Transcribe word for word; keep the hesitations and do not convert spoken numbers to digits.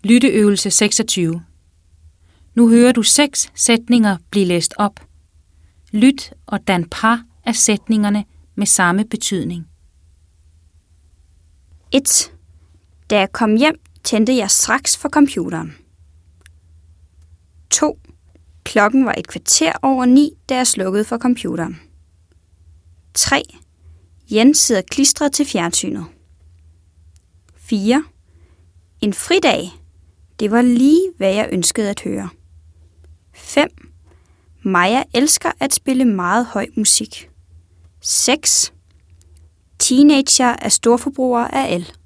Lytteøvelse seksogtyve. Nu hører du seks sætninger blive læst op. Lyt og dan par af sætningerne med samme betydning. et. Da jeg kom hjem, tændte jeg straks for computeren. to. Klokken var et kvarter over ni, da jeg slukkede for computeren. tre. Jens sidder klistret til fjernsynet. fire. En fridag. Det var lige, hvad jeg ønskede at høre. fem. Maja elsker at spille meget høj musik. seks. Teenager er storforbrugere af el.